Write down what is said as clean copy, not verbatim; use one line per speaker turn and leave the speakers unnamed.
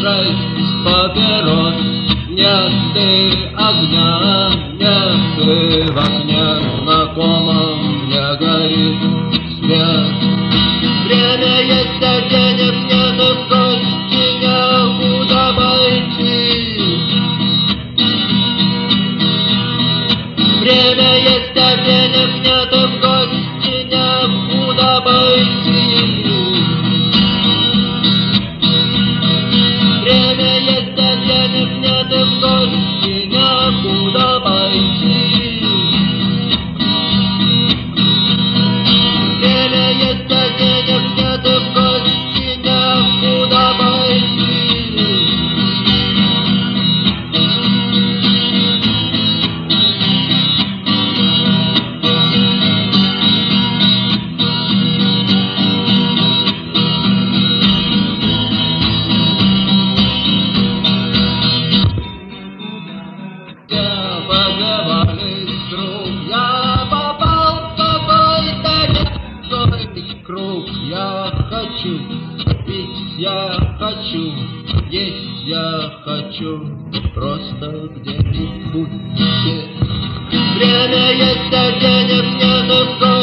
шесть папирос. Нет и огня, нет и в окне знакомом не горит свет. Время есть, а денег нет, и в гости некуда пойти. Время есть, а денег нет, и в гости некуда пойти. Время есть, а денег нет, и в гости некуда пойти. Время есть, а денег нет, и в гости некуда пойти. Я попал в какой-то мертвый круг. Я хочу пить, я хочу есть, я хочу просто где-нибудь. Время есть, а денег нет, и в